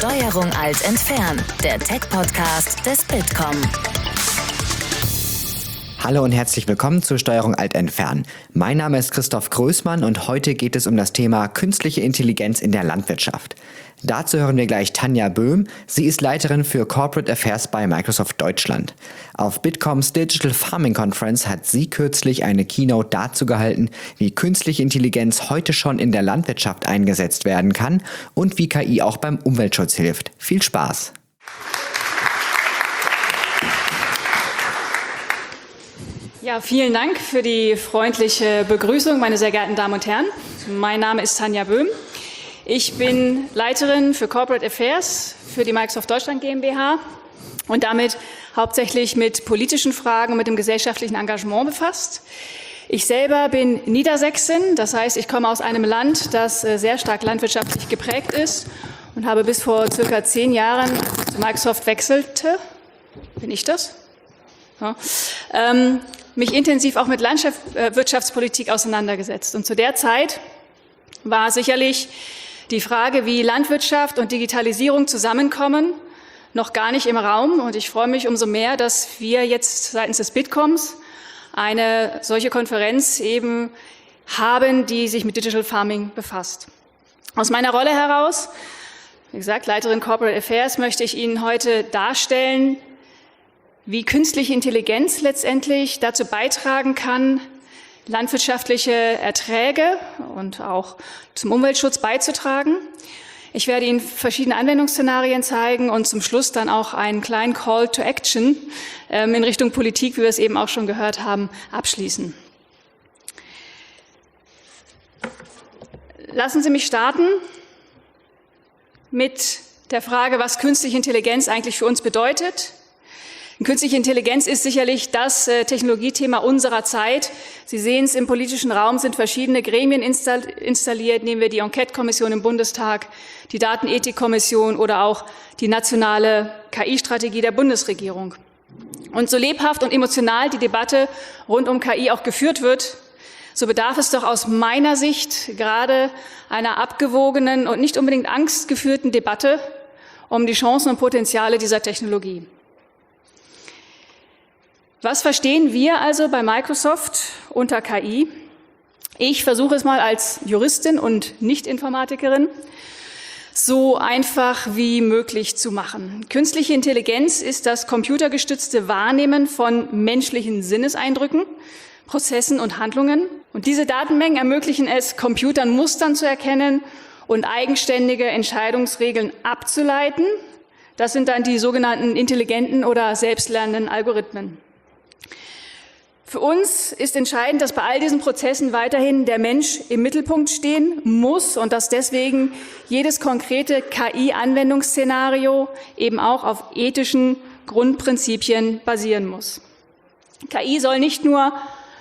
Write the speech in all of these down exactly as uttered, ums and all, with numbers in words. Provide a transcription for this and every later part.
Steuerung Alt entfernen, der Tech-Podcast des Bitkom. Hallo und herzlich willkommen zu Steuerung Alt entfernen. Mein Name ist Christoph Größmann und heute geht es um das Thema künstliche Intelligenz in der Landwirtschaft. Dazu hören wir gleich Tanja Böhm. Sie ist Leiterin für Corporate Affairs bei Microsoft Deutschland. Auf Bitkoms Digital Farming Conference hat sie kürzlich eine Keynote dazu gehalten, wie künstliche Intelligenz heute schon in der Landwirtschaft eingesetzt werden kann und wie K I auch beim Umweltschutz hilft. Viel Spaß! Ja, vielen Dank für die freundliche Begrüßung, meine sehr geehrten Damen und Herren. Mein Name ist Tanja Böhm. Ich bin Leiterin für Corporate Affairs für die Microsoft Deutschland GmbH und damit hauptsächlich mit politischen Fragen und mit dem gesellschaftlichen Engagement befasst. Ich selber bin Niedersächsin, das heißt, ich komme aus einem Land, das sehr stark landwirtschaftlich geprägt ist und habe bis vor circa zehn Jahren zu Microsoft wechselte, bin ich das? Ja, ähm, mich intensiv auch mit Landwirtschaftspolitik auseinandergesetzt. Und zu der Zeit war sicherlich die Frage, wie Landwirtschaft und Digitalisierung zusammenkommen, noch gar nicht im Raum. Und ich freue mich umso mehr, dass wir jetzt seitens des Bitkoms eine solche Konferenz eben haben, die sich mit Digital Farming befasst. Aus meiner Rolle heraus, wie gesagt, Leiterin Corporate Affairs, möchte ich Ihnen heute darstellen, wie künstliche Intelligenz letztendlich dazu beitragen kann, landwirtschaftliche Erträge und auch zum Umweltschutz beizutragen. Ich werde Ihnen verschiedene Anwendungsszenarien zeigen und zum Schluss dann auch einen kleinen Call to Action ähm, in Richtung Politik, wie wir es eben auch schon gehört haben, abschließen. Lassen Sie mich starten mit der Frage, was künstliche Intelligenz eigentlich für uns bedeutet. Künstliche Intelligenz ist sicherlich das äh, Technologiethema unserer Zeit. Sie sehen es, im politischen Raum sind verschiedene Gremien install installiert. Nehmen wir die Enquete-Kommission im Bundestag, die Datenethik-Kommission oder auch die nationale K I-Strategie der Bundesregierung. Und so lebhaft und emotional die Debatte rund um K I auch geführt wird, so bedarf es doch aus meiner Sicht gerade einer abgewogenen und nicht unbedingt angstgeführten Debatte um die Chancen und Potenziale dieser Technologie. Was verstehen wir also bei Microsoft unter K I? Ich versuche es mal als Juristin und Nicht-Informatikerin so einfach wie möglich zu machen. Künstliche Intelligenz ist das computergestützte Wahrnehmen von menschlichen Sinneseindrücken, Prozessen und Handlungen. Und diese Datenmengen ermöglichen es, Computern Mustern zu erkennen und eigenständige Entscheidungsregeln abzuleiten. Das sind dann die sogenannten intelligenten oder selbstlernenden Algorithmen. Für uns ist entscheidend, dass bei all diesen Prozessen weiterhin der Mensch im Mittelpunkt stehen muss und dass deswegen jedes konkrete K I-Anwendungsszenario eben auch auf ethischen Grundprinzipien basieren muss. K I soll nicht nur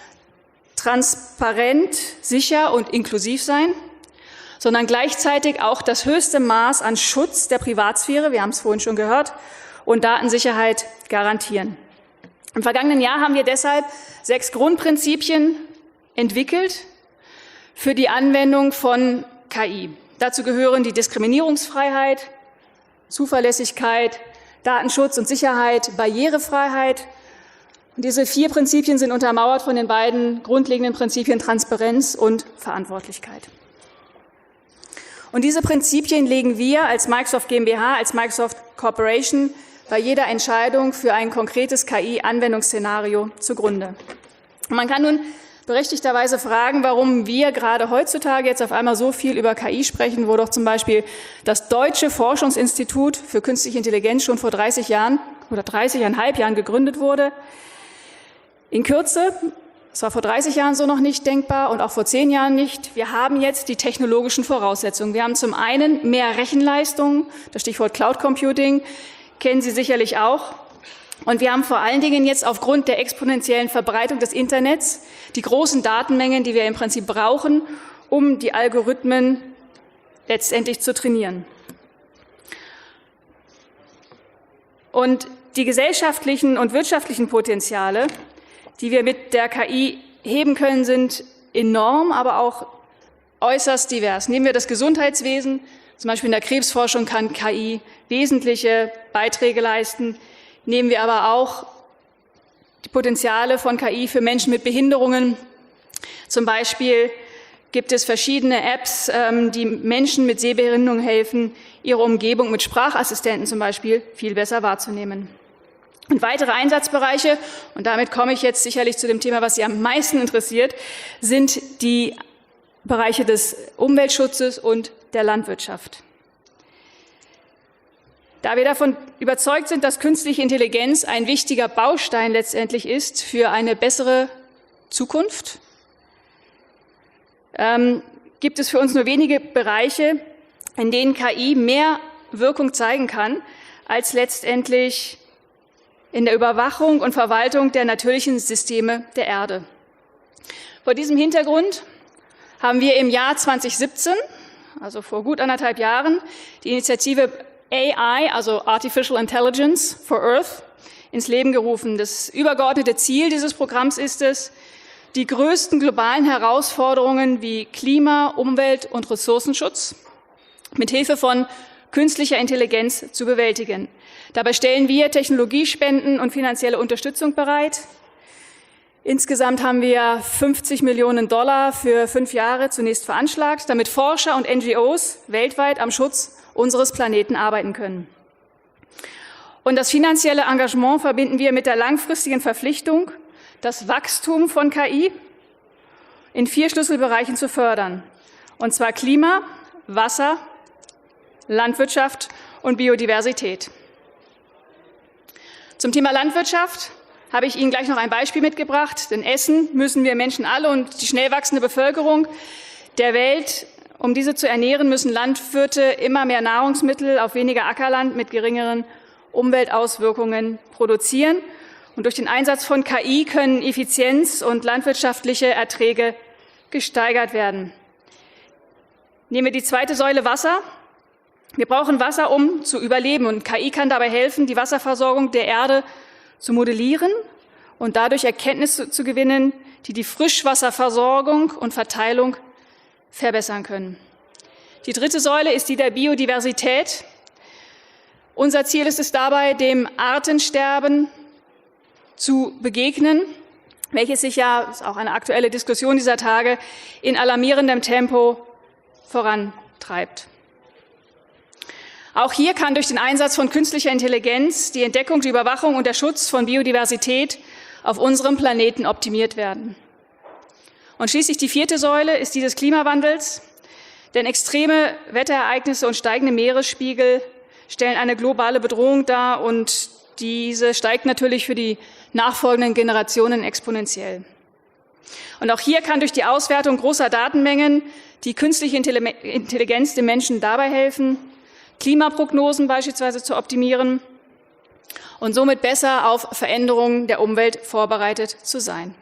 transparent, sicher und inklusiv sein, sondern gleichzeitig auch das höchste Maß an Schutz der Privatsphäre, wir haben es vorhin schon gehört, und Datensicherheit garantieren. Im vergangenen Jahr haben wir deshalb sechs Grundprinzipien entwickelt für die Anwendung von K I. Dazu gehören die Diskriminierungsfreiheit, Zuverlässigkeit, Datenschutz und Sicherheit, Barrierefreiheit. Und diese vier Prinzipien sind untermauert von den beiden grundlegenden Prinzipien Transparenz und Verantwortlichkeit. Und diese Prinzipien legen wir als Microsoft GmbH, als Microsoft Corporation bei jeder Entscheidung für ein konkretes K I-Anwendungsszenario zugrunde. Und man kann nun berechtigterweise fragen, warum wir gerade heutzutage jetzt auf einmal so viel über K I sprechen, wo doch zum Beispiel das Deutsche Forschungsinstitut für Künstliche Intelligenz schon vor dreißig Jahren oder dreißig Komma fünf Jahren gegründet wurde. In Kürze, es war vor dreißig Jahren so noch nicht denkbar und auch vor zehn Jahren nicht. Wir haben jetzt die technologischen Voraussetzungen. Wir haben zum einen mehr Rechenleistung, das Stichwort Cloud Computing, kennen Sie sicherlich auch. Und wir haben vor allen Dingen jetzt aufgrund der exponentiellen Verbreitung des Internets die großen Datenmengen, die wir im Prinzip brauchen, um die Algorithmen letztendlich zu trainieren. Und die gesellschaftlichen und wirtschaftlichen Potenziale, die wir mit der K I heben können, sind enorm, aber auch äußerst divers. Nehmen wir das Gesundheitswesen. Zum Beispiel in der Krebsforschung kann K I wesentliche Beiträge leisten. Nehmen wir aber auch die Potenziale von K I für Menschen mit Behinderungen. Zum Beispiel gibt es verschiedene Apps, die Menschen mit Sehbehinderung helfen, ihre Umgebung mit Sprachassistenten zum Beispiel viel besser wahrzunehmen. Und weitere Einsatzbereiche, und damit komme ich jetzt sicherlich zu dem Thema, was Sie am meisten interessiert, sind die Bereiche des Umweltschutzes und der Landwirtschaft. Da wir davon überzeugt sind, dass künstliche Intelligenz ein wichtiger Baustein letztendlich ist für eine bessere Zukunft, ähm, gibt es für uns nur wenige Bereiche, in denen K I mehr Wirkung zeigen kann, als letztendlich in der Überwachung und Verwaltung der natürlichen Systeme der Erde. Vor diesem Hintergrund haben wir im Jahr zweitausendsiebzehn, also vor gut anderthalb Jahren, die Initiative A I, also Artificial Intelligence for Earth, ins Leben gerufen. Das übergeordnete Ziel dieses Programms ist es, die größten globalen Herausforderungen wie Klima-, Umwelt- und Ressourcenschutz mit Hilfe von künstlicher Intelligenz zu bewältigen. Dabei stellen wir Technologiespenden und finanzielle Unterstützung bereit. Insgesamt haben wir fünfzig Millionen Dollar für fünf Jahre zunächst veranschlagt, damit Forscher und N G Os weltweit am Schutz unseres Planeten arbeiten können. Und das finanzielle Engagement verbinden wir mit der langfristigen Verpflichtung, das Wachstum von K I in vier Schlüsselbereichen zu fördern, und zwar Klima, Wasser, Landwirtschaft und Biodiversität. Zum Thema Landwirtschaft habe ich Ihnen gleich noch ein Beispiel mitgebracht, denn essen müssen wir Menschen alle, und die schnell wachsende Bevölkerung der Welt, um diese zu ernähren, müssen Landwirte immer mehr Nahrungsmittel auf weniger Ackerland mit geringeren Umweltauswirkungen produzieren. Und durch den Einsatz von K I können Effizienz und landwirtschaftliche Erträge gesteigert werden. Nehmen wir die zweite Säule Wasser. Wir brauchen Wasser, um zu überleben, und K I kann dabei helfen, die Wasserversorgung der Erde zu modellieren und dadurch Erkenntnisse zu gewinnen, die die Frischwasserversorgung und Verteilung verbessern können. Die dritte Säule ist die der Biodiversität. Unser Ziel ist es dabei, dem Artensterben zu begegnen, welches sich ja, das ist auch eine aktuelle Diskussion dieser Tage, in alarmierendem Tempo vorantreibt. Auch hier kann durch den Einsatz von künstlicher Intelligenz die Entdeckung, die Überwachung und der Schutz von Biodiversität auf unserem Planeten optimiert werden. Und schließlich die vierte Säule ist die des Klimawandels, denn extreme Wetterereignisse und steigende Meeresspiegel stellen eine globale Bedrohung dar, und diese steigt natürlich für die nachfolgenden Generationen exponentiell. Und auch hier kann durch die Auswertung großer Datenmengen die künstliche Intelligenz den Menschen dabei helfen, Klimaprognosen beispielsweise zu optimieren und somit besser auf Veränderungen der Umwelt vorbereitet zu sein.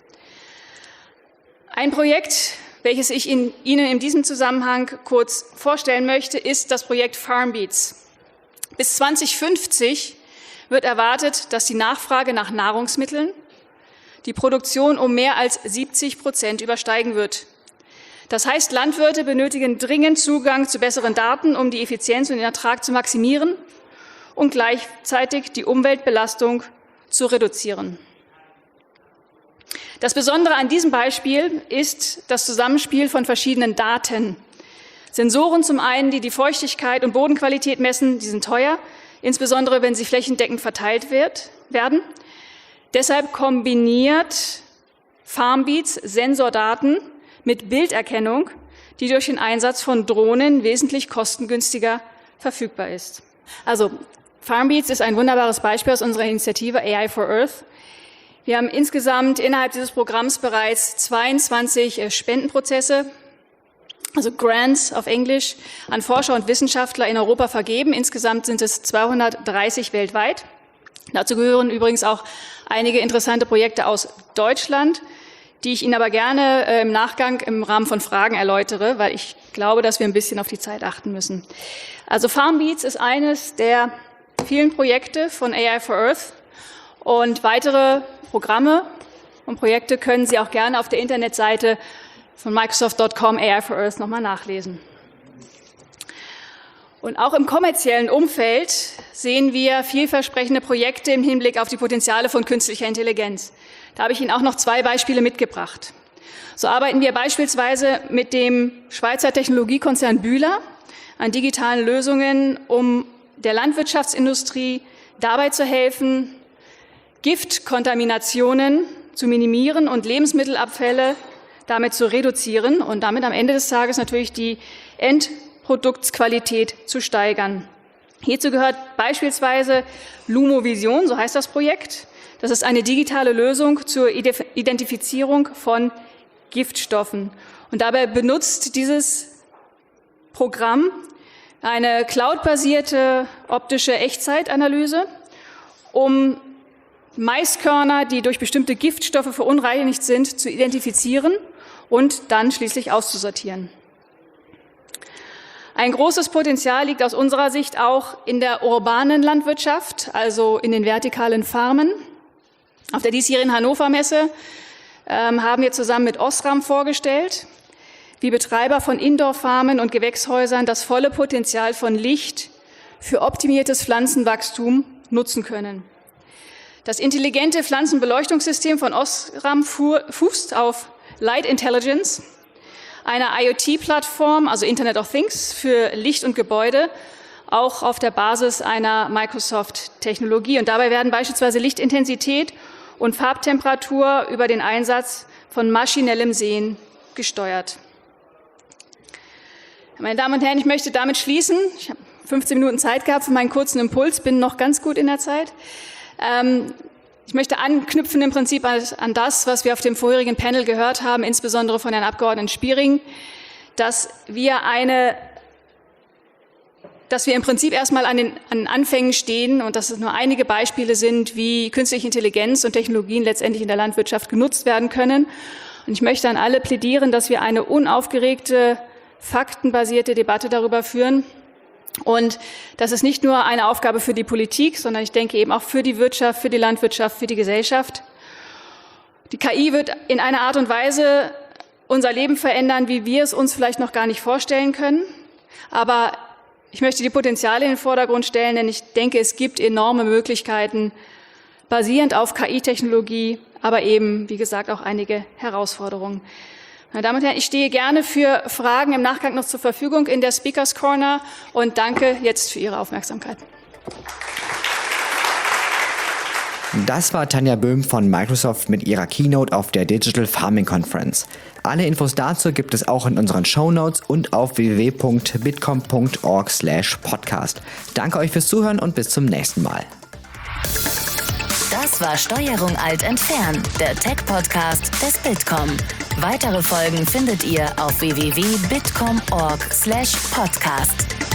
Ein Projekt, welches ich Ihnen in diesem Zusammenhang kurz vorstellen möchte, ist das Projekt FarmBeats. Bis zweitausendfünfzig wird erwartet, dass die Nachfrage nach Nahrungsmitteln die Produktion um mehr als siebzig Prozent übersteigen wird. Das heißt, Landwirte benötigen dringend Zugang zu besseren Daten, um die Effizienz und den Ertrag zu maximieren und gleichzeitig die Umweltbelastung zu reduzieren. Das Besondere an diesem Beispiel ist das Zusammenspiel von verschiedenen Daten. Sensoren zum einen, die die Feuchtigkeit und Bodenqualität messen, die sind teuer, insbesondere wenn sie flächendeckend verteilt wird, werden. Deshalb kombiniert FarmBeats Sensordaten mit Bilderkennung, die durch den Einsatz von Drohnen wesentlich kostengünstiger verfügbar ist. Also FarmBeats ist ein wunderbares Beispiel aus unserer Initiative A I for Earth. Wir haben insgesamt innerhalb dieses Programms bereits zweiundzwanzig Spendenprozesse, also Grants auf Englisch, an Forscher und Wissenschaftler in Europa vergeben. Insgesamt sind es zweihundertdreißig weltweit. Dazu gehören übrigens auch einige interessante Projekte aus Deutschland, die ich Ihnen aber gerne äh, im Nachgang im Rahmen von Fragen erläutere, weil ich glaube, dass wir ein bisschen auf die Zeit achten müssen. Also FarmBeats ist eines der vielen Projekte von A I for Earth, und weitere Programme und Projekte können Sie auch gerne auf der Internetseite von Microsoft Punkt com A I for Earth nochmal nachlesen. Und auch im kommerziellen Umfeld sehen wir vielversprechende Projekte im Hinblick auf die Potenziale von künstlicher Intelligenz. Da habe ich Ihnen auch noch zwei Beispiele mitgebracht. So arbeiten wir beispielsweise mit dem Schweizer Technologiekonzern Bühler an digitalen Lösungen, um der Landwirtschaftsindustrie dabei zu helfen, Giftkontaminationen zu minimieren und Lebensmittelabfälle damit zu reduzieren und damit am Ende des Tages natürlich die Endproduktsqualität zu steigern. Hierzu gehört beispielsweise Lumovision, so heißt das Projekt. Das ist eine digitale Lösung zur Identifizierung von Giftstoffen. Und dabei benutzt dieses Programm eine cloudbasierte optische Echtzeitanalyse, um Maiskörner, die durch bestimmte Giftstoffe verunreinigt sind, zu identifizieren und dann schließlich auszusortieren. Ein großes Potenzial liegt aus unserer Sicht auch in der urbanen Landwirtschaft, also in den vertikalen Farmen. Auf der diesjährigen Hannover Messe ähm, haben wir zusammen mit Osram vorgestellt, wie Betreiber von Indoor-Farmen und Gewächshäusern das volle Potenzial von Licht für optimiertes Pflanzenwachstum nutzen können. Das intelligente Pflanzenbeleuchtungssystem von Osram fußt auf Light Intelligence, einer IoT-Plattform, also Internet of Things, für Licht und Gebäude, auch auf der Basis einer Microsoft-Technologie. Und dabei werden beispielsweise Lichtintensität und Farbtemperatur über den Einsatz von maschinellem Sehen gesteuert. Meine Damen und Herren, ich möchte damit schließen. Ich habe fünfzehn Minuten Zeit gehabt für meinen kurzen Impuls, bin noch ganz gut in der Zeit. Ähm, ich möchte anknüpfen im Prinzip an das, was wir auf dem vorherigen Panel gehört haben, insbesondere von Herrn Abgeordneten Spiering, dass wir eine, dass wir im Prinzip erstmal an den, an den Anfängen stehen und dass es nur einige Beispiele sind, wie künstliche Intelligenz und Technologien letztendlich in der Landwirtschaft genutzt werden können. Und ich möchte an alle plädieren, dass wir eine unaufgeregte, faktenbasierte Debatte darüber führen. Und das ist nicht nur eine Aufgabe für die Politik, sondern ich denke eben auch für die Wirtschaft, für die Landwirtschaft, für die Gesellschaft. Die K I wird in einer Art und Weise unser Leben verändern, wie wir es uns vielleicht noch gar nicht vorstellen können. Aber ich möchte die Potenziale in den Vordergrund stellen, denn ich denke, es gibt enorme Möglichkeiten, basierend auf K I-Technologie, aber eben, wie gesagt, auch einige Herausforderungen. Meine Damen und Herren, ich stehe gerne für Fragen im Nachgang noch zur Verfügung in der Speakers Corner und danke jetzt für Ihre Aufmerksamkeit. Das war Tanja Böhm von Microsoft mit ihrer Keynote auf der Digital Farming Conference. Alle Infos dazu gibt es auch in unseren Shownotes und auf w w w punkt bitkom punkt org slash podcast. Danke euch fürs Zuhören und bis zum nächsten Mal. Das war Steuerung Alt entfernen, der Tech-Podcast des Bitkom. Weitere Folgen findet ihr auf w w w punkt bitkom punkt org slash podcast.